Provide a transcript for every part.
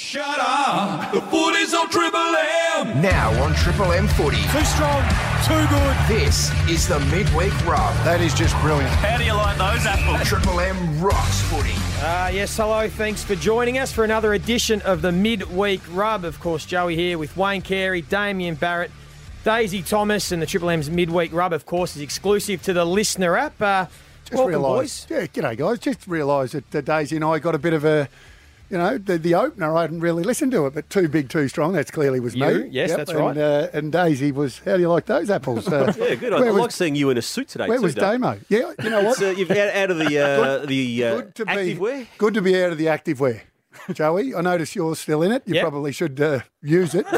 Shut up! The footy's on Triple M! Now on Triple M Footy. Too strong, too good. This is the Midweek Rub. That is just brilliant. How do you like those apples? Triple M rocks footy. Yes, hello. Thanks for joining us for another edition of the Midweek Rub. Of course, Joey here with Wayne Carey, Damien Barrett, Daisy Thomas, and the Triple M's Midweek Rub, of course, is exclusive to the Listener app. Welcome, boys. Yeah, g'day, guys. Just realised that Daisy and I got a bit of a... You know, the opener, I hadn't really listened to it, but Too Big, Too Strong, that clearly was me. Yes, that's right. And Daisy was, how do you like those apples? Yeah, good. I like seeing you in a suit today, Where was Damo? Yeah, you know what? You've out of the active wear? Good to be out of the active wear, Joey. I notice you're still in it. You probably should use it.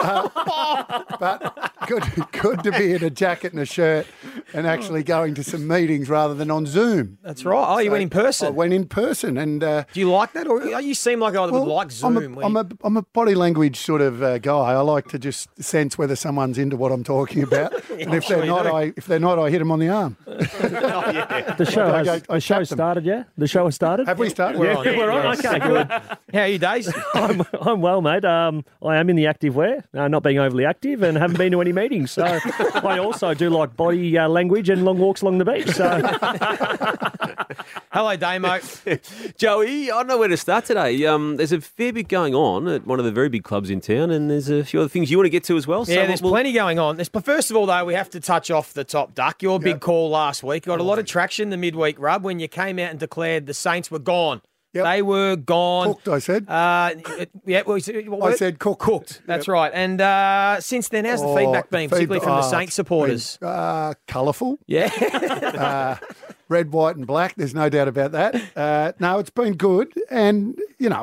But good to be in a jacket and a shirt and actually going to some meetings rather than on Zoom. That's right. Oh, you went in person. I went in person. And do you like that? Or you seem like I would like Zoom. I'm a body language sort of guy. I like to just sense whether someone's into what I'm talking about. And if they're not, I hit them on the arm. The show started, yeah? The show has started? Have we started? Yeah, we're on. Okay, good. How are you, Days? I'm well, mate. I am in the active wear, not being overly active, and haven't been to any meetings. So I also do like body language and long walks along the beach. So. Hello, Damo. Joey, I don't know where to start today. There's a fair bit going on at one of the very big clubs in town, and there's a few other things you want to get to as well. Yeah, there's plenty going on. First of all, though, we have to touch off the top duck. Your big call last week got a lot of traction, the midweek rub, when you came out and declared the Saints were gone. Yep. They were gone. Cooked, I said. I said cooked. Cooked, that's right. And since then, how's the feedback been, particularly from the Saints supporters? Colourful. Yeah. Red, white and black, there's no doubt about that. No, it's been good. And,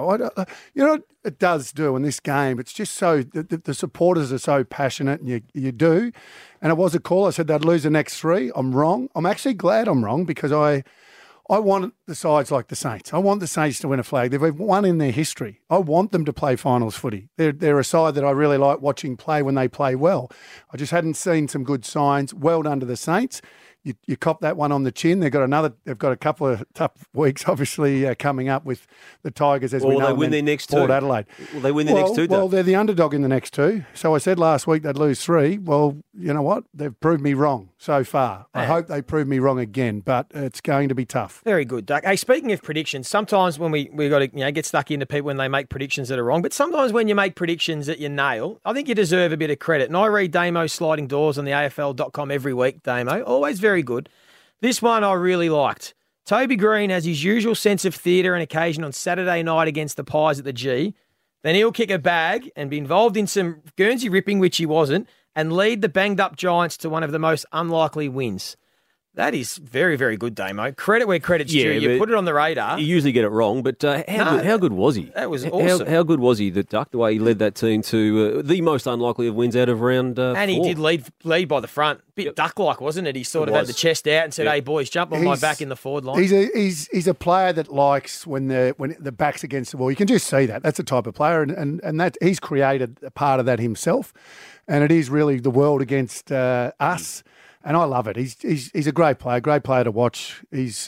it does do in this game. It's just so, the supporters are so passionate, and you do. And it was a call. I said they'd lose the next three. I'm wrong. I'm actually glad I'm wrong because I want the sides like the Saints. I want the Saints to win a flag. They've won in their history. I want them to play finals footy. They're a side that I really like watching play when they play well. I just hadn't seen some good signs. Well done to the Saints. You cop that one on the chin. They've got a couple of tough weeks, obviously, coming up with the Tigers, as we know. Will they win their next two? Port Adelaide. Will they win the next two? Well, they're the underdog in the next two. So I said last week they'd lose three. Well, you know what? They've proved me wrong so far. I hope they prove me wrong again, but it's going to be tough. Very good, Duck. Hey, speaking of predictions, sometimes when we got to get stuck into people when they make predictions that are wrong, but sometimes when you make predictions that you nail, I think you deserve a bit of credit. And I read Damo's sliding doors on the AFL.com every week, Damo. Always very good. This one I really liked. Toby Green has his usual sense of theatre and occasion on Saturday night against the Pies at the G. Then he'll kick a bag and be involved in some Guernsey ripping, which he wasn't, and lead the banged-up Giants to one of the most unlikely wins. That is very, very good, Damo. Credit where credit's due. You put it on the radar. You usually get it wrong, but how good was he? That was awesome. How good was he, the Duck, the way he led that team to the most unlikely of wins out of round 4? And he did lead by the front. Bit Duck-like, wasn't it? He sort of had the chest out and said, hey, boys, jump on my back in the forward line. He's a player that likes when the back's against the wall. You can just see that. That's the type of player, and that he's created a part of that himself. And it is really the world against us. And I love it. He's a great player to watch. He's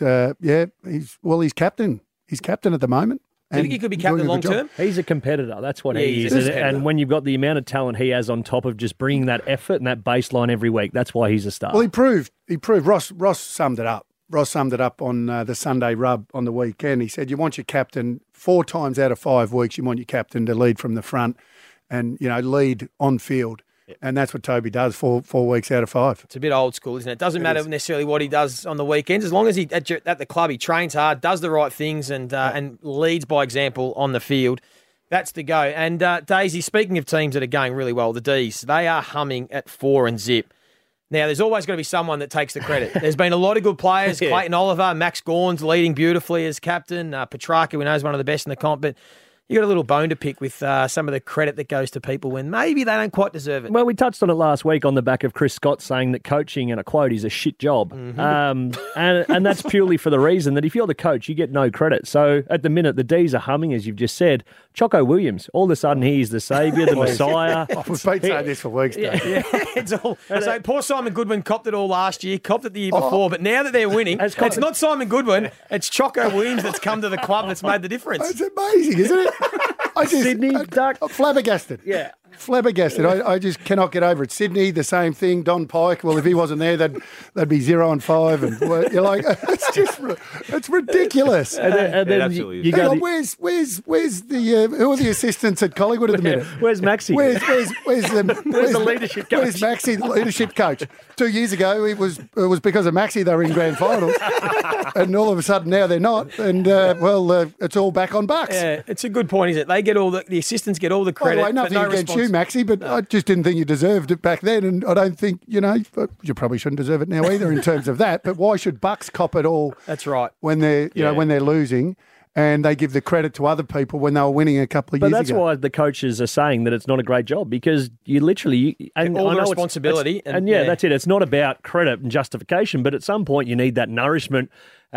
captain. He's captain at the moment. Do you think he could be captain long term? He's a competitor. That's what he is. And when you've got the amount of talent he has on top of just bringing that effort and that baseline every week, that's why he's a star. Well, he proved. Ross summed it up. Ross summed it up on the Sunday rub on the weekend. He said, you want your captain 4 times out of 5 weeks, you want your captain to lead from the front and, lead on field. And that's what Toby does 4 weeks out of 5. It's a bit old school, isn't it? It doesn't matter necessarily what he does on the weekends. As long as he at the club, he trains hard, does the right things and leads by example on the field. That's the go. And Daisy, speaking of teams that are going really well, the D's, they are humming at 4 and zip. Now, there's always got to be someone that takes the credit. There's been a lot of good players. Clayton Oliver, Max Gawn's leading beautifully as captain. Petrarca, we know, is one of the best in the comp, but you got a little bone to pick with some of the credit that goes to people when maybe they don't quite deserve it. Well, we touched on it last week on the back of Chris Scott saying that coaching, and a quote, is a shit job. Mm-hmm. And that's purely for the reason that if you're the coach, you get no credit. So at the minute, the D's are humming, as you've just said. Choco Williams, all of a sudden he's the saviour, the Messiah. We've been saying this for weeks now. Yeah, it's all. So poor Simon Goodwin copped it all last year, copped it the year before, but now that they're winning, it's not Simon Goodwin, it's Choco Williams that's come to the club that's made the difference. It's amazing, isn't it? Sydney Duck. I'm flabbergasted. Yeah. Flabbergasted. I just cannot get over it. Sydney, the same thing. Don Pike. Well, if he wasn't there, they'd be 0-5, and well, you're like, it's ridiculous. And then absolutely you is. Hang go. on, where's the who are the assistants at Collingwood at the minute? Where's Maxi? Where's the leadership coach? Where's Maxi, the leadership coach? 2 years ago, it was because of Maxi they were in grand finals, and all of a sudden now they're not, and it's all back on Bucks. Yeah, it's a good point, is it? They get all the assistants get all the By the credit, way, nothing but no against response. you, Maxi, but I just didn't think you deserved it back then, and I don't think, you probably shouldn't deserve it now either in terms of that. But why should Bucks cop it all? That's right. When they're when they're losing, and they give the credit to other people when they were winning a couple of years ago. But that's why the coaches are saying that it's not a great job, because you literally and all I the know responsibility, and that's it. It's not about credit and justification, but at some point you need that nourishment.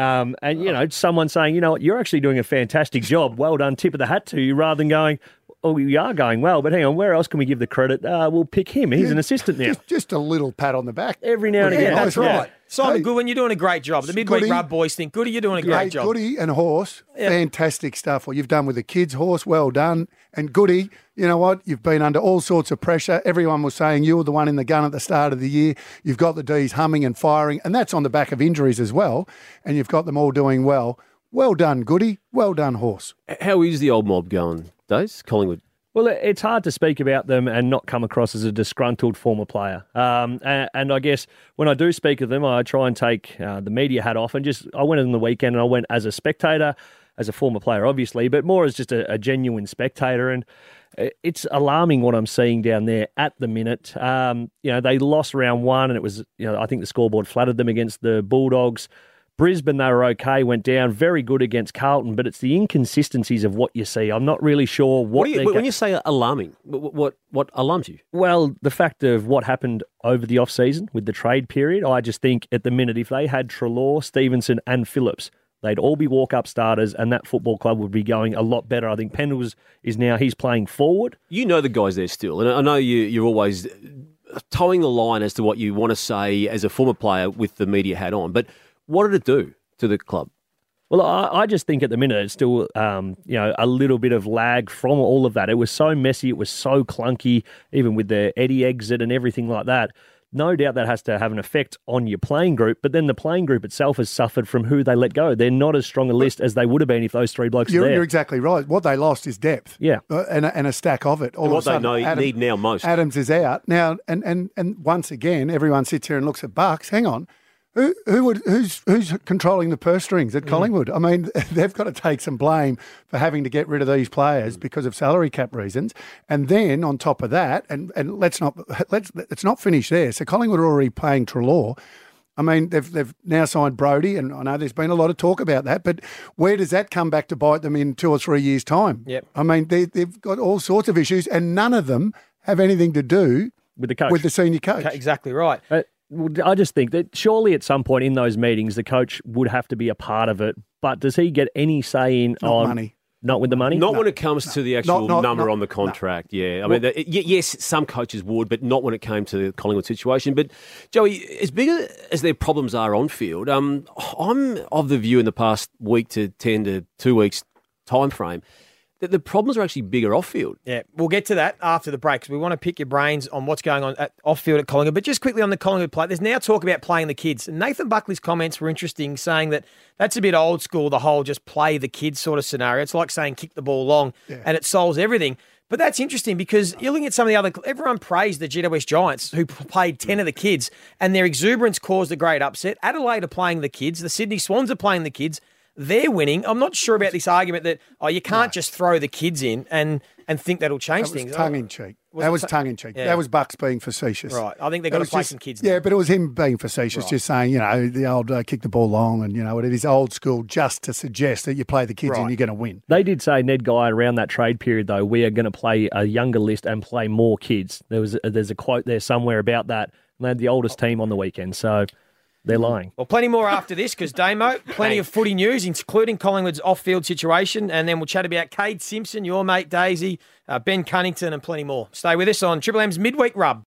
Someone saying, you know what, you're actually doing a fantastic job. Well done, tip of the hat to you, rather than going, oh, we are going well, but hang on, where else can we give the credit? We'll pick him. He's an assistant now. Just a little pat on the back. Every now and Yeah, again. that's right. Simon Hey, Goodwin, you're doing a great job. The midweek Goody. rub boys think, Goody, you're doing a great job. Goody and Horse, fantastic stuff. What you've done with the kids, Horse, well done. And Goody, you know what? You've been under all sorts of pressure. Everyone was saying you were the one in the gun at the start of the year. You've got the D's humming and firing, and that's on the back of injuries as well. And you've got them all doing well. Well done, Goody. Well done, Horse. How is the old mob going, Daze? Collingwood? Well, it's hard to speak about them and not come across as a disgruntled former player. And I guess when I do speak of them, I try and take the media hat off and I went on the weekend and I went as a spectator, as a former player, obviously, but more as just a genuine spectator. And it's alarming what I'm seeing down there at the minute. They lost round one and it was, I think the scoreboard flattered them against the Bulldogs. Brisbane, they were okay, went down, very good against Carlton, but it's the inconsistencies of what you see. I'm not really sure what when you say alarming, what alarms you? Well, the fact of what happened over the off-season with the trade period, I just think at the minute, if they had Treloar, Stevenson and Phillips, they'd all be walk-up starters and that football club would be going a lot better. I think Pendles he's playing forward. You know the guys there still, and I know you're always towing the line as to what you want to say as a former player with the media hat on, but what did it do to the club? Well, I just think at the minute it's still, a little bit of lag from all of that. It was so messy. It was so clunky, even with the Eddie exit and everything like that. No doubt that has to have an effect on your playing group, but then the playing group itself has suffered from who they let go. They're not as strong a list as they would have been if those three blokes were there. You're exactly right. What they lost is depth. Yeah. And a stack of it. All And of what a sudden, they need now most. Adams is out. Now, and once again, everyone sits here and looks at Bucks. Hang on. Who's controlling the purse strings at Collingwood? I mean, they've got to take some blame for having to get rid of these players because of salary cap reasons. And then on top of that, and let's not finish there. So Collingwood are already paying Treloar. I mean, they've now signed Brodie, and I know there's been a lot of talk about that, but where does that come back to bite them in 2 or 3 years' time? Yep. I mean, they've got all sorts of issues, and none of them have anything to do with the coach, with the senior coach. Exactly right. I just think that surely at some point in those meetings, the coach would have to be a part of it. But does he get any say in money? Not with the money? Not when it comes to the actual number on the contract, yeah. I mean, yes, some coaches would, but not when it came to the Collingwood situation. But, Joey, as big as their problems are on field, I'm of the view in the past week to 10 to 2 weeks time frame that the problems are actually bigger off-field. Yeah, we'll get to that after the break because we want to pick your brains on what's going on off-field at Collingwood. But just quickly on the Collingwood play, there's now talk about playing the kids. And Nathan Buckley's comments were interesting, saying that that's a bit old school, the whole just play the kids sort of scenario. It's like saying kick the ball long and it solves everything. But that's interesting because you're looking at some of the other... Everyone praised the GWS Giants who played 10 of the kids and their exuberance caused a great upset. Adelaide are playing the kids. The Sydney Swans are playing the kids. They're winning. I'm not sure about this argument that, you can't just throw the kids in and think that'll change things. Tongue-in-cheek. That was tongue-in-cheek. Yeah. That was Bucks being facetious. Right. I think they've got to play some kids now. Yeah, but it was him being facetious, just saying, the old kick the ball long and, it is old school just to suggest that you play the kids and you're going to win. They did say, Ned Guy, around that trade period, though, we are going to play a younger list and play more kids. There's a quote there somewhere about that. And they had the oldest team on the weekend, so... They're lying. Well, plenty more after this because, Damo, plenty of footy news, including Collingwood's off-field situation. And then we'll chat about Cade Simpson, your mate Daisy, Ben Cunnington and plenty more. Stay with us on Triple M's Midweek Rub.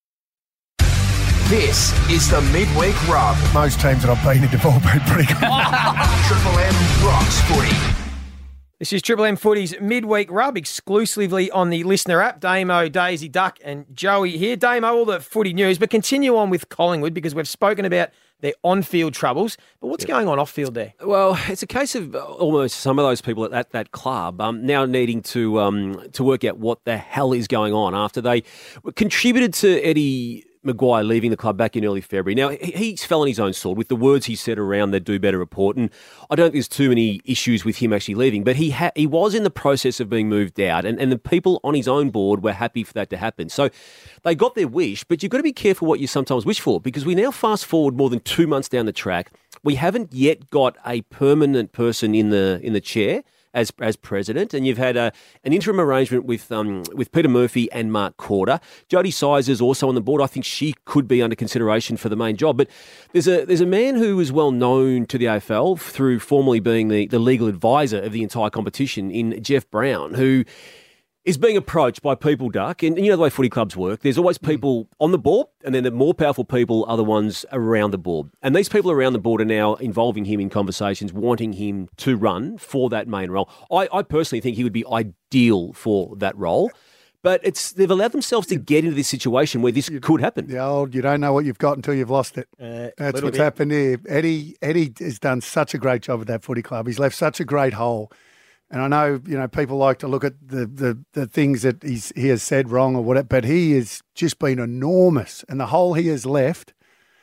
This is the Midweek Rub. Most teams that I've been in have all been pretty good. Triple M rocks footy. This is Triple M Footy's midweek rub exclusively on the listener app. Damo, Daisy, Duck and Joey here. Damo, all the footy news, but continue on with Collingwood because we've spoken about their on-field troubles. But what's going on off-field there? Well, it's a case of almost some of those people at that club now needing to work out what the hell is going on after they contributed to Eddie Maguire leaving the club back in early February. Now, he fell on his own sword with the words he said around the Do Better report, and I don't think there's too many issues with him actually leaving, but he was in the process of being moved out, and the people on his own board were happy for that to happen. So they got their wish, but you've got to be careful what you sometimes wish for, because we now fast forward more than 2 months down the track. We haven't yet got a permanent person in the chair as president, and you've had an interim arrangement with Peter Murphy and Mark Corder. Jodie Sizer's also on the board. I think she could be under consideration for the main job. But there's a man who is well known to the AFL through formerly being the legal advisor of the entire competition in Jeff Brown, who is being approached by people, Duck, and you know the way footy clubs work. There's always people on the board, and then the more powerful people are the ones around the board. And these people around the board are now involving him in conversations, wanting him to run for that main role. I personally think he would be ideal for that role. But they've allowed themselves to get into this situation where this could happen. The old, you don't know what you've got until you've lost it. That's what's happened here. Eddie has done such a great job at that footy club. He's left such a great hole. And I know, people like to look at the things that he has said wrong or whatever, but he has just been enormous. And the hole he has left,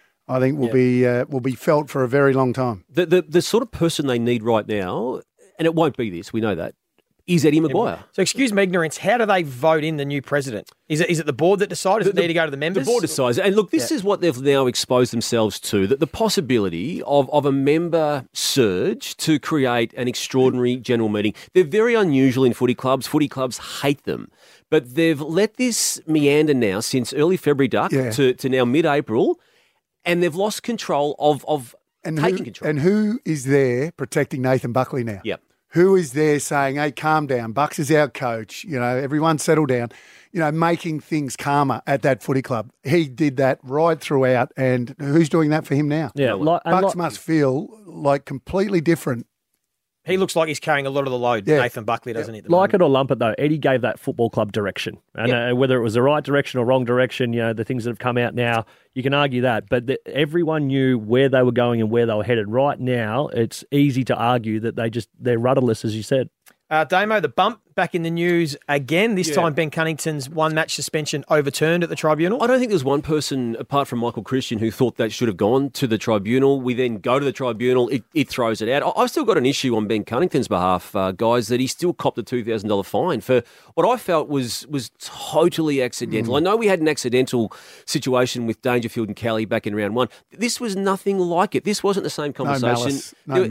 I think, will be felt for a very long time. The sort of person they need right now, and it won't be this, we know that, is Eddie Maguire. So excuse my ignorance, how do they vote in the new president? Is it the board that decides? Does it need to go to the members? The board decides. And look, this is what they've now exposed themselves to, that the possibility of a member surge to create an extraordinary general meeting. They're very unusual in footy clubs. Footy clubs hate them. But they've let this meander now since early February, Duck, to now mid-April, and they've lost control of taking control. And who is there protecting Nathan Buckley now? Yep. Who is there saying, hey, calm down, Bucks is our coach, everyone settle down, making things calmer at that footy club. He did that right throughout, and who's doing that for him now? Yeah, Bucks must feel like completely different. He looks like he's carrying a lot of the load, Nathan Buckley, doesn't he? Like it or lump it, though, Eddie gave that football club direction. And whether it was the right direction or wrong direction, the things that have come out now, you can argue that. But everyone knew where they were going and where they were headed. Right now, it's easy to argue that they're rudderless, as you said. Damo, the bump back in the news again. This time, Ben Cunnington's one-match suspension overturned at the tribunal. I don't think there's one person, apart from Michael Christian, who thought that should have gone to the tribunal. We then go to the tribunal. It throws it out. I've still got an issue on Ben Cunnington's behalf, guys, that he still copped a $2,000 fine for what I felt was totally accidental. I know we had an accidental situation with Dangerfield and Kelly back in round one. This was nothing like it. This wasn't the same conversation.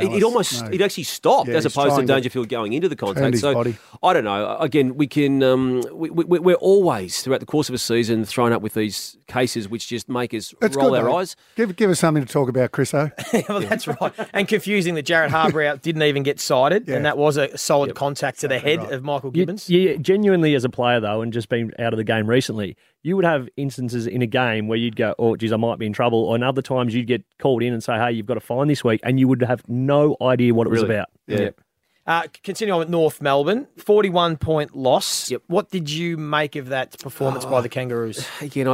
It actually stopped as opposed to Dangerfield going into the contact. So body. I don't know. Again, we can. We're always throughout the course of a season thrown up with these cases which just make us roll our eyes. Give us something to talk about, Chriso. Well, that's right. And confusing that Jared Harbour didn't even get cited, and that was a solid contact to the head of Michael Gibbons. Genuinely, as a player though, and just been out of the game recently, you would have instances in a game where you'd go, "Oh, geez, I might be in trouble," or other times you'd get called in and say, "Hey, you've got a fine this week," and you would have no idea what it was about. Yeah. Continue on with North Melbourne, 41-point loss. Yep. What did you make of that performance by the Kangaroos? Again,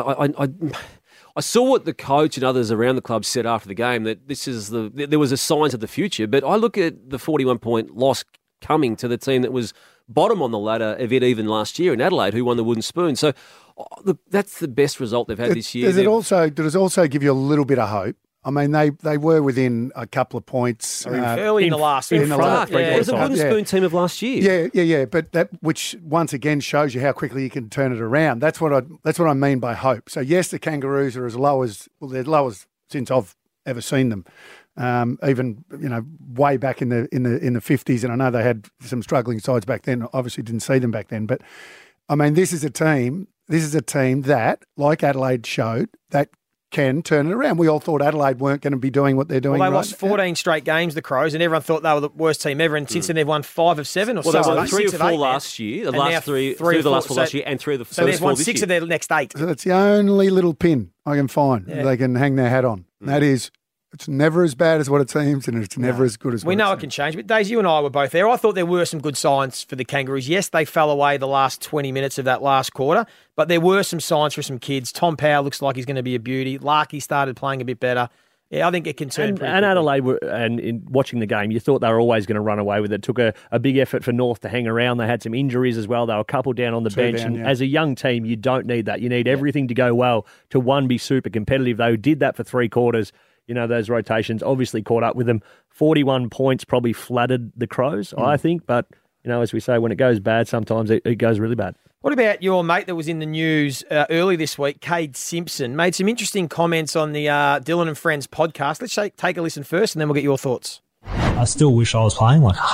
I saw what the coach and others around the club said after the game, that there was a signs of the future. But I look at the 41-point loss coming to the team that was bottom on the ladder of it even last year in Adelaide, who won the wooden spoon. So that's the best result they've had this year. Does it also give you a little bit of hope? I mean, they were within a couple of points early in the last. It was a wooden spoon team of last year. Yeah. But that, which once again shows you how quickly you can turn it around. That's what I mean by hope. So yes, the Kangaroos are they're lowest since I've ever seen them. Even way back in the 50s, and I know they had some struggling sides back then. Obviously, didn't see them back then, but I mean, this is a team that, like Adelaide showed, that can turn it around. We all thought Adelaide weren't going to be doing what they're doing. Well, they lost 14 straight games, the Crows, and everyone thought they were the worst team ever. And since then, they've won 5 of 7 or so. Well, they won 3 or 4 last year. The last three of the last 4 last year, and 3 of the first 4 this year. So they've won 6 of their next 8. So that's the only little pin I can find they can hang their hat on. That is It's never as bad as what it seems, and it's never as good as what we know it it can change. But Daisy, you and I were both there. I thought there were some good signs for the Kangaroos. Yes, they fell away the last 20 minutes of that last quarter, but there were some signs for some kids. Tom Powell looks like he's going to be a beauty. Larkey started playing a bit better. Yeah, I think it can turn pretty quickly. Adelaide, and in watching the game, you thought they were always going to run away with it. It took a big effort for North to hang around. They had some injuries as well. They were a couple down on the bench. Down, and as a young team, you don't need that. You need everything to go well to, one, be super competitive. They did that for 3 quarters. You know, those rotations obviously caught up with them. 41 points probably flattered the Crows, I think. But, you know, as we say, when it goes bad, sometimes it goes really bad. What about your mate that was in the news early this week, Cade Simpson? Made some interesting comments on the Dylan and Friends podcast. Let's take a listen first, and then we'll get your thoughts. I still wish I was playing, like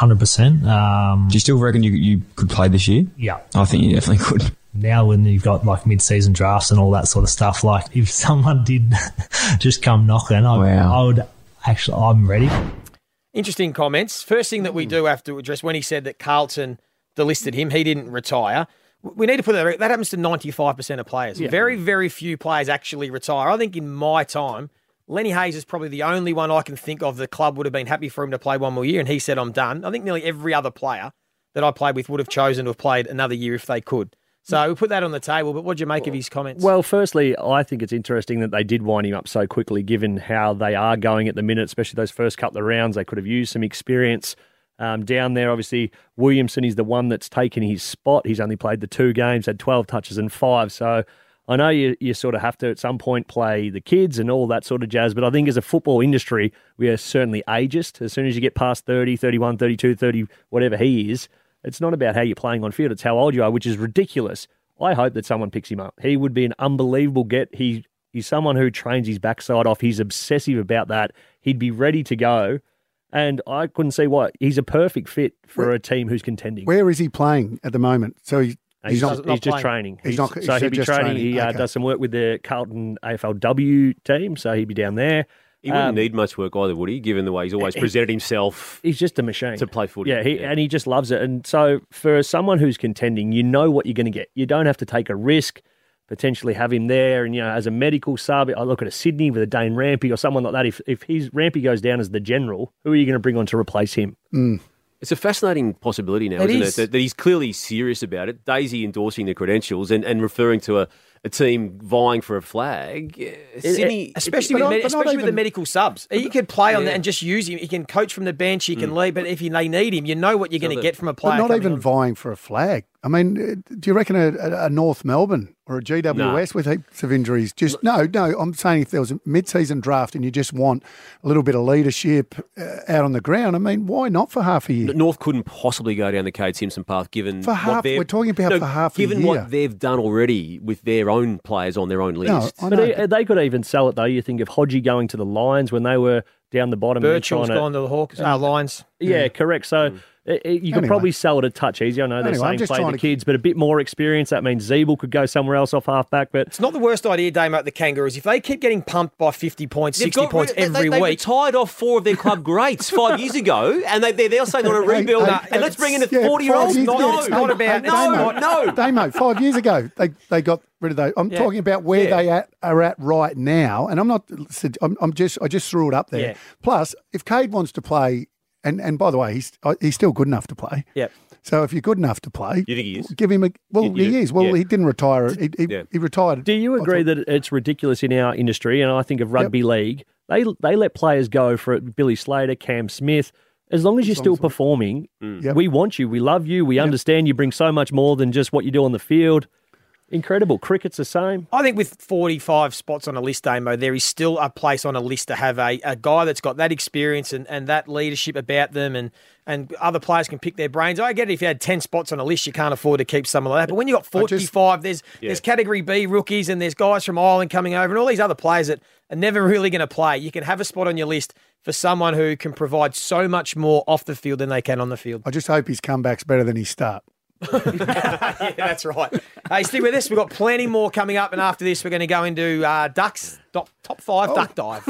100%. Do you still reckon you could play this year? Yeah. I think you definitely could. Now when you've got like mid-season drafts and all that sort of stuff, like if someone did just come knocking, I would actually, I'm ready. Interesting comments. First thing that we do have to address, when he said that Carlton delisted him, he didn't retire. We need to put that happens to 95% of players. Yeah. Very, very few players actually retire. I think in my time, Lenny Hayes is probably the only one I can think of the club would have been happy for him to play one more year, and he said, I'm done. I think nearly every other player that I played with would have chosen to have played another year if they could. So we put that on the table, but what do you make of his comments? Well, firstly, I think it's interesting that they did wind him up so quickly, given how they are going at the minute, especially those first couple of rounds. They could have used some experience down there. Obviously, Williamson is the one that's taken his spot. He's only played the 2 games, had 12 touches and 5. So I know you sort of have to at some point play the kids and all that sort of jazz, but I think as a football industry, we are certainly ageist. As soon as you get past 30, 31, 32, 30, whatever he is, it's not about how you're playing on field, it's how old you are, which is ridiculous. I hope that someone picks him up. He would be an unbelievable get. He's someone who trains his backside off. He's obsessive about that. He'd be ready to go. And I couldn't see why. He's a perfect fit for a team who's contending. Where is he playing at the moment? So he's just training. He'll be training. He does some work with the Carlton AFLW team, so he'd be down there. He wouldn't need much work either, would he, given the way he's always presented himself? He's just a machine. To play footy. Yeah, and he just loves it. And so for someone who's contending, you know what you're going to get. You don't have to take a risk, potentially have him there. And, you know, as a medical sub, I look at a Sydney with a Dane Rampy or someone like that. If his Rampy goes down as the general, who are you going to bring on to replace him? It's a fascinating possibility now, isn't it? That he's clearly serious about it. Daisy endorsing the credentials and referring to a team vying for a flag. Sydney, especially with the medical subs. He could play on that and just use him. He can coach from the bench, he can lead, but if they need him, you know what you're going to get from a player. But not even vying for a flag. I mean, do you reckon a North Melbourne or a GWS with heaps of injuries? No, I'm saying if there was a mid-season draft and you just want a little bit of leadership out on the ground, I mean, why not for half a year? North couldn't possibly go down the Cade Simpson path given for half. We're talking about for half a year. Given what they've done already with their own players on their own list. No, but they could even sell it, though. You think of Hodgie going to the Lions when they were down the bottom. Birchall's gone to the Hawks, Lions. Yeah, correct. So you could probably sell it a touch easier. I know they're saying play the kids, but a bit more experience. That means Zeeble could go somewhere else off half-back. But it's not the worst idea, Damo, at the Kangaroos. If they keep getting pumped by 50 points, 60 points every week. They retired off 4 of their club greats 5 years ago, and they're saying they want to rebuild. And let's bring in a 40-year-old. It's not about... No. Damo, 5 years ago, they got rid of those. I'm talking about where they are at right now, and I just threw it up there. Yeah. Plus, if Cade wants to play... And by the way, he's still good enough to play. Yep. So if you're good enough to play, you think he is? Give him a. Well, he is. Well, he didn't retire. He retired. Do you agree that it's ridiculous in our industry? And I think of rugby league, they let players go for Billy Slater, Cam Smith. As long as you're still performing, we want you. We love you. We understand you bring so much more than just what you do on the field. Incredible. Cricket's the same. I think with 45 spots on a list, Damo, there is still a place on a list to have a guy that's got that experience and that leadership about them and other players can pick their brains. I get it if you had 10 spots on a list, you can't afford to keep some of that. But when you've got 45, there's Category B rookies and there's guys from Ireland coming over and all these other players that are never really going to play. You can have a spot on your list for someone who can provide so much more off the field than they can on the field. I just hope his comeback's better than his start. Yeah, that's right. Hey, stick with us. We've got plenty more coming up, and after this, we're going to go into Ducks top 5 duck dive.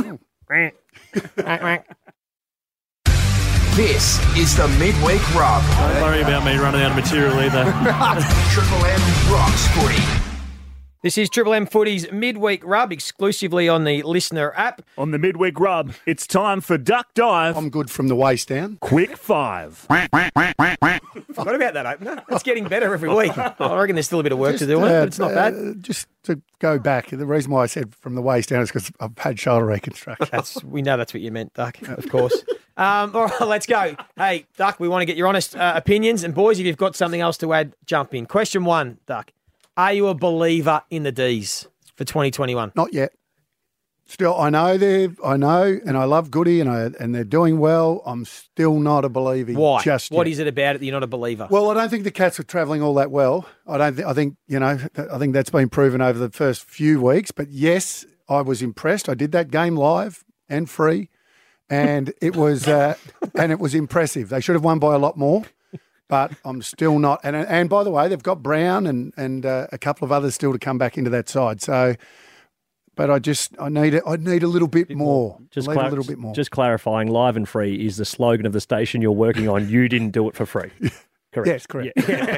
This is the Midweek Rub. Don't worry about me running out of material either. Triple M rocks footy. This is Triple M Footy's Midweek Rub, exclusively on the Listener app. On the Midweek Rub, it's time for Duck Dive. I'm good from the waist down. Quick 5. Forgot about that opener. It's getting better every week. I reckon there's still a bit of work to do on it, but it's not bad. Just to go back, the reason why I said from the waist down is because I've had shoulder reconstruction. We know that's what you meant, Duck, of course. All right, let's go. Hey, Duck, we want to get your honest opinions. And boys, if you've got something else to add, jump in. Question 1, Duck. Are you a believer in the D's for 2021? Not yet. Still, I know, and I love Goody, and they're doing well. I'm still not a believer. Why? Just what yet. is it about it that you're not a believer? Well, I don't think the Cats are travelling all that well. I think that's been proven over the first few weeks. But yes, I was impressed. I did that game live and free, and it was impressive. They should have won by a lot more. But I'm still not. And by the way, they've got Brown and a couple of others still to come back into that side. So, but I need a little bit more. A little bit more. Just clarifying, live and free is the slogan of the station you're working on. You didn't do it for free. Correct. Yes, correct.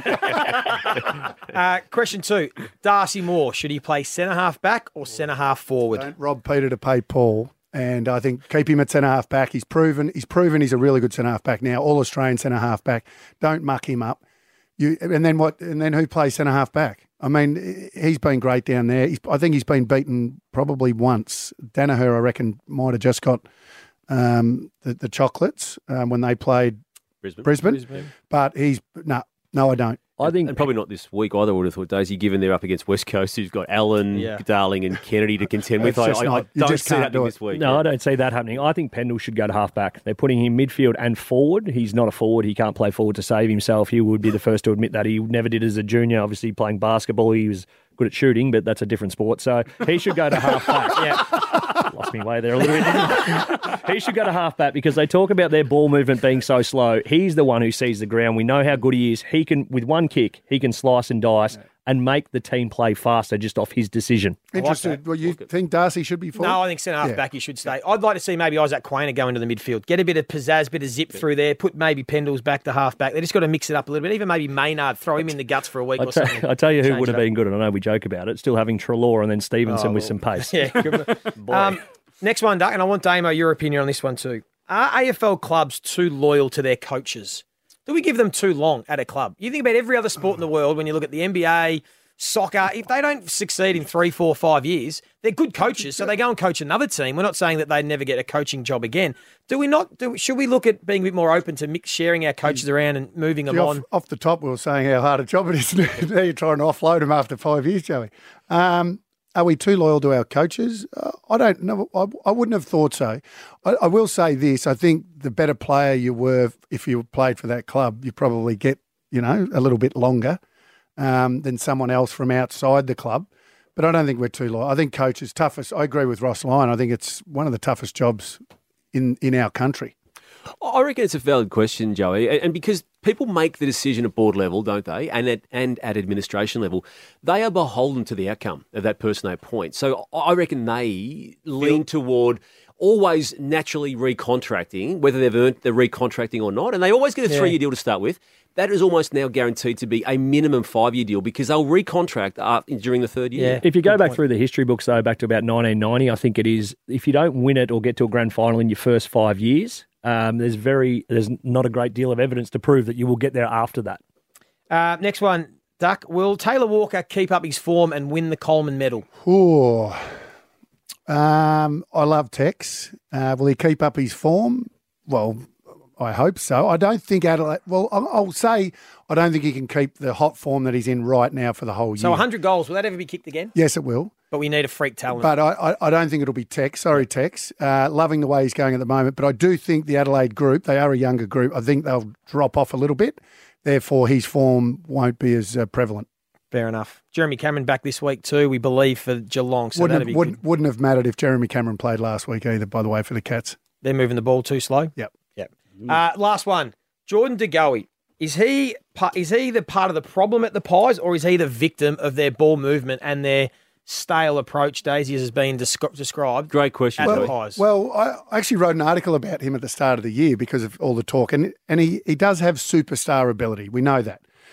Yeah. Question 2. Darcy Moore, should he play centre-half back or centre-half forward? Don't rob Peter to pay Paul. And I think keep him at centre-half back. He's proven he's a really good centre-half back now, All-Australian centre-half back. Don't muck him up. And then what? And then who plays centre-half back? I mean, he's been great down there. I think he's been beaten probably once. Danaher, I reckon, might have just got the chocolates when they played Brisbane. But no, I don't. I think, and probably not this week either. I would have thought, Daisy, given they're up against West Coast, who's got Allen, Darling, and Kennedy to contend with. I don't see that this week. No, I don't see that happening. I think Pendle should go to half-back. They're putting him midfield and forward. He's not a forward. He can't play forward to save himself. He would be the first to admit that. He never did as a junior. Obviously, playing basketball, he was good at shooting, but that's a different sport. So he should go to half-back. Lost me way there a little bit. He should go to half-back because they talk about their ball movement being so slow. He's the one who sees the ground. We know how good he is. He can, with one kick, he can slice and dice and make the team play faster just off his decision. Interested. Well, you think Darcy should be forward? No, I think centre-half back he should stay. I'd like to see maybe Isaac Quainer go into the midfield. Get a bit of pizzazz, bit of zip through there. Put maybe Pendles back to half-back. They just got to mix it up a little bit. Even maybe Maynard, throw him in the guts for a week or something. I tell you who would have been good, and I know we joke about it, still having Treloar and then Stevenson with some pace. Yeah, next one, Duck, and I want, Damo, your opinion on this one too. Are AFL clubs too loyal to their coaches? Do we give them too long at a club? You think about every other sport in the world, when you look at the NBA, soccer, if they don't succeed in 3, 4, 5 years, they're good coaches, so they go and coach another team. We're not saying that they never get a coaching job again. Should we look at being a bit more open to sharing our coaches around and moving them on? Off the top, we were saying how hard a job it is. Now you're trying to offload them after 5 years, Joey. Are we too loyal to our coaches? I don't know. I wouldn't have thought so. I will say this. I think the better player you were, if you played for that club, you probably get, a little bit longer than someone else from outside the club. But I don't think we're too loyal. I think coaches, toughest. I agree with Ross Lyon. I think it's one of the toughest jobs in our country. I reckon it's a valid question, Joey, and because people make the decision at board level, don't they, and at administration level, they are beholden to the outcome of that person they appoint. So I reckon they lean toward always naturally recontracting, whether they've earned the recontracting or not, and they always get a 3-year deal to start with. That is almost now guaranteed to be a minimum 5-year deal because they'll recontract during the 3rd year. Yeah. If you go back through the history books, though, back to about 1990, I think it is, if you don't win it or get to a grand final in your first 5 years, there's not a great deal of evidence to prove that you will get there after that. Next one, Duck. Will Taylor Walker keep up his form and win the Coleman medal? I love Tex. Will he keep up his form? Well, I hope so. I don't think Adelaide... Well, I'll say I don't think he can keep the hot form that he's in right now for the whole year. So 100 goals, will that ever be kicked again? Yes, it will. But we need a freak talent. But I don't think it'll be Tex. Sorry, Tex. Loving the way he's going at the moment. But I do think the Adelaide group, they are a younger group. I think they'll drop off a little bit. Therefore, his form won't be as prevalent. Fair enough. Jeremy Cameron back this week too, we believe, for Geelong. So wouldn't have mattered if Jeremy Cameron played last week either, by the way, for the Cats. They're moving the ball too slow? Yep. Last one. Jordan De Goey. Is he the part of the problem at the Pies, or is he the victim of their ball movement and their stale approach, Daisy, as has been described? Great question. At the Pies. Well, I actually wrote an article about him at the start of the year because of all the talk, and he does have superstar ability. We know that.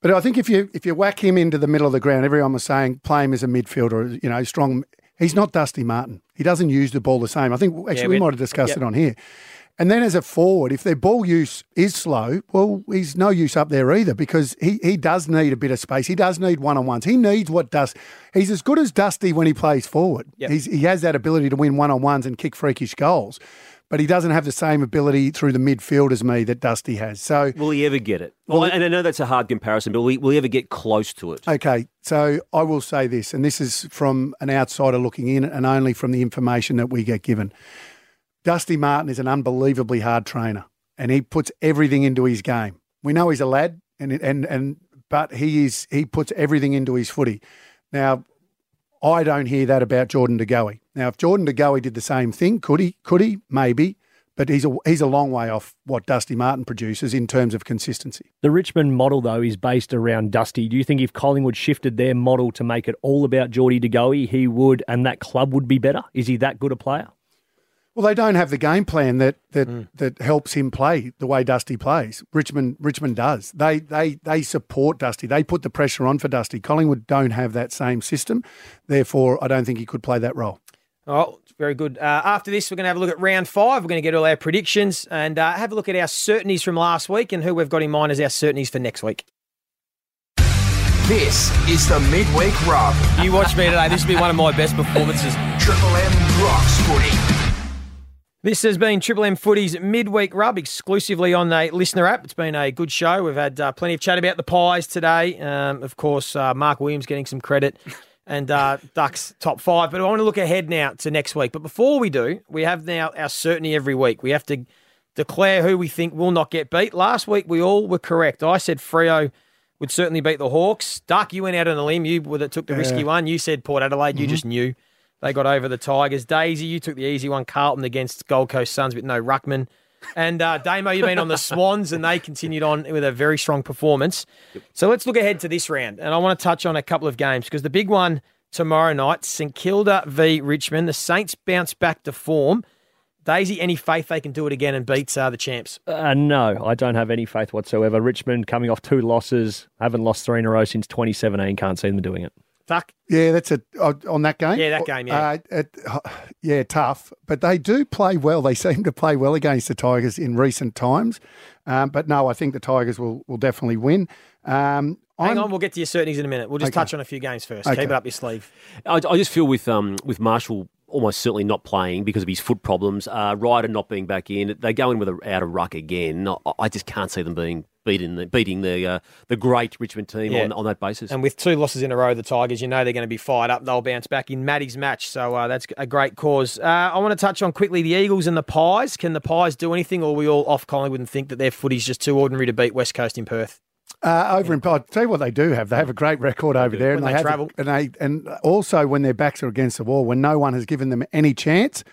But I think if you whack him into the middle of the ground, everyone was saying play him as a midfielder, strong. He's not Dusty Martin. He doesn't use the ball the same. I think we might have discussed it on here. And then as a forward, if their ball use is slow, well, he's no use up there either because he does need a bit of space. He does need one-on-ones. He needs he's as good as Dusty when he plays forward. Yep. He has that ability to win one-on-ones and kick freakish goals, but he doesn't have the same ability through the midfield as me that Dusty has. So will he ever get it? Well, and I know that's a hard comparison, but will he ever get close to it? Okay, so I will say this, and this is from an outsider looking in and only from the information that we get given. Dusty Martin is an unbelievably hard trainer, and he puts everything into his game. We know he's a lad, but he puts everything into his footy. Now, I don't hear that about Jordan De Goey. Now, if Jordan De Goey did the same thing, could he? Maybe, but he's a long way off what Dusty Martin produces in terms of consistency. The Richmond model, though, is based around Dusty. Do you think if Collingwood shifted their model to make it all about Geordie De Goey, he would, and that club would be better? Is he that good a player? Well, they don't have the game plan that helps him play the way Dusty plays. Richmond does. They support Dusty. They put the pressure on for Dusty. Collingwood don't have that same system. Therefore, I don't think he could play that role. Oh, very good. After this, we're going to have a look at round 5. We're going to get all our predictions and have a look at our certainties from last week and who we've got in mind as our certainties for next week. This is the Midweek Rub. You watch me today. This will be one of my best performances. Triple M rocks footy. This has been Triple M Footy's Midweek Rub exclusively on the listener app. It's been a good show. We've had plenty of chat about the Pies today. Of course, Mark Williams getting some credit and Ducks top 5. But I want to look ahead now to next week. But before we do, we have now our certainty every week. We have to declare who we think will not get beat. Last week, we all were correct. I said Freo would certainly beat the Hawks. Duck, you went out on a limb. You took the risky one. You said Port Adelaide. You just knew. They got over the Tigers. Daisy, you took the easy one. Carlton against Gold Coast Suns with no ruckman. And Damo, you've been on the Swans, and they continued on with a very strong performance. Yep. So let's look ahead to this round. And I want to touch on a couple of games because the big one tomorrow night, St Kilda v Richmond. The Saints bounce back to form. Daisy, any faith they can do it again and beat the champs? No, I don't have any faith whatsoever. Richmond coming off 2 losses, haven't lost 3 in a row since 2017. Can't see them doing it. Tuck? Yeah, that's on that game. Yeah, that game. Yeah, tough. But they do play well. They seem to play well against the Tigers in recent times. But no, I think the Tigers will definitely win. Hang on, we'll get to your certainties in a minute. We'll just touch on a few games first. Okay. Keep it up your sleeve. I just feel with Marshall almost certainly not playing because of his foot problems, Ryder not being back in, they go in with out of ruck again. I just can't see them beating the great Richmond team on that basis. And with 2 losses in a row, the Tigers, they're going to be fired up. They'll bounce back in Maddie's match. So that's a great cause. I want to touch on quickly the Eagles and the Pies. Can the Pies do anything, or are we all off Collingwood and think that their footy's just too ordinary to beat West Coast in Perth? I'll tell you what they do have. They have a great record over there, and they travel. And also when their backs are against the wall, when no one has given them any chance,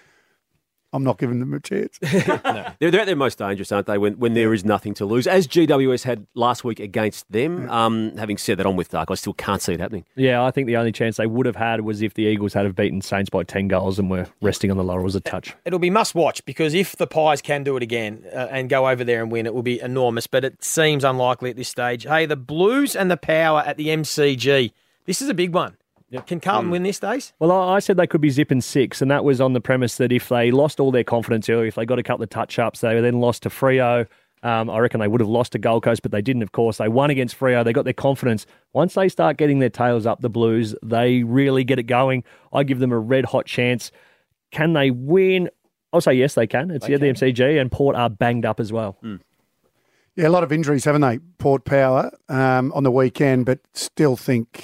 I'm not giving them a chance. No. They're at their most dangerous, aren't they, when there is nothing to lose, as GWS had last week against them. Having said that, I'm with Dark. I still can't see it happening. Yeah, I think the only chance they would have had was if the Eagles had have beaten Saints by 10 goals and were resting on the laurels a touch. It'll be must-watch because if the Pies can do it again and go over there and win, it will be enormous, but it seems unlikely at this stage. Hey, the Blues and the Power at the MCG. This is a big one. Yep. Can Carlton win this, Days? Well, I said they could be zipping 6, and that was on the premise that if they lost all their confidence early, if they got a couple of touch-ups, they then lost to Freo. I reckon they would have lost to Gold Coast, but they didn't, of course. They won against Freo. They got their confidence. Once they start getting their tails up, the Blues, they really get it going. I give them a red-hot chance. Can they win? I'll say yes, they can. It's the MCG, and Port are banged up as well. Yeah, a lot of injuries, haven't they? Port Power on the weekend, but still think,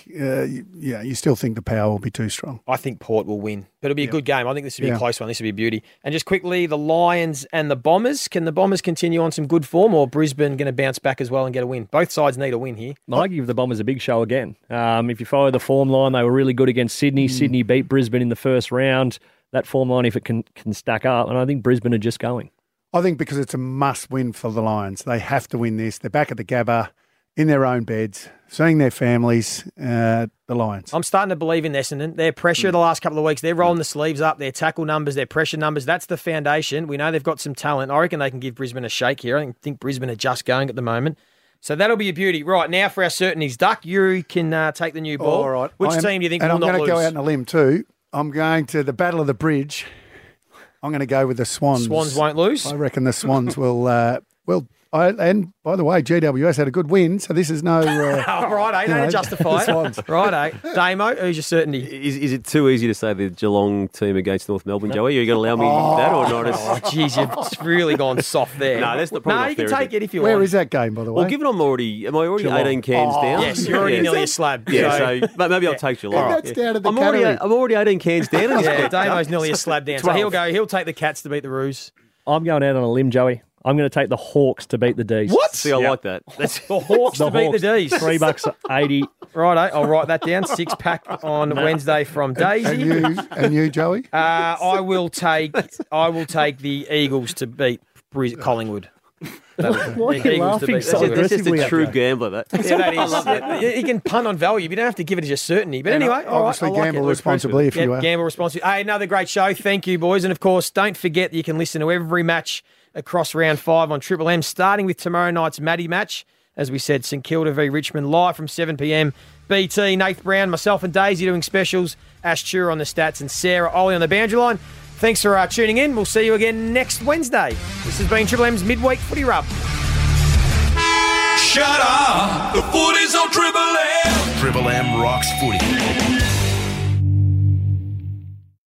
you still think the Power will be too strong. I think Port will win, but it'll be a good game. I think this will be a close one. This will be a beauty. And just quickly, the Lions and the Bombers. Can the Bombers continue on some good form, or Brisbane going to bounce back as well and get a win? Both sides need a win here. I give the Bombers a big show again. If you follow the form line, they were really good against Sydney. Sydney beat Brisbane in the first round. That form line, if it can stack up, and I think Brisbane are just going. I think because it's a must-win for the Lions. They have to win this. They're back at the Gabba, in their own beds, seeing their families, the Lions. I'm starting to believe in Essendon. Their pressure the last couple of weeks, they're rolling the sleeves up, their tackle numbers, their pressure numbers, that's the foundation. We know they've got some talent. I reckon they can give Brisbane a shake here. I think Brisbane are just going at the moment. So that'll be a beauty. Right, now for our certainties. Duck, you can take the new ball. All right. Which team do you think will not lose? And I'm going to go out on a limb too. I'm going to the Battle of the Bridge. I'm going to go with the Swans. Swans won't lose? I reckon the Swans will. And by the way, GWS had a good win, so this is no. Right, no, justify it. Right, Damo, who's your certainty? Is it too easy to say the Geelong team against North Melbourne, Joey? Are you going to allow me that or not? Oh, jeez, you've really gone soft there. No, that's not. No, you can take it if you want. Where is that game, by the way? Well, given am I already Geelong. 18 cans down? Yes, you're already nearly a slab. Yeah, so maybe I'll take Geelong. That's down at the category. I'm already 18 cans down. Yeah, Damo's nearly a slab down. So he'll take the Cats to beat the Roos. I'm going out on a limb, Joey. I'm going to take the Hawks to beat the D's. What? See, I like that. That's the Hawks to beat the D's. $3.80. Righto, I'll write that down. 6-pack on Wednesday from Daisy. And you, Joey? I will take the Eagles to beat Collingwood. Why are you laughing so aggressively? That's just a true gambler, that. Yeah, that is. You can punt on value, but you don't have to give it as your certainty. But anyway, obviously gamble responsibly if you are. Gamble responsibly. Hey, another great show. Thank you, boys. And of course, don't forget that you can listen to every match across round 5 on Triple M, starting with tomorrow night's Maddie match. As we said, St Kilda v Richmond, live from 7 p.m. BT, Nath Brown, myself and Daisy doing specials, Ash Tura on the stats, and Sarah Ollie on the boundary line. Thanks for tuning in. We'll see you again next Wednesday. This has been Triple M's Midweek Footy Rub. Shut up! The footy's on Triple M! Triple M rocks footy.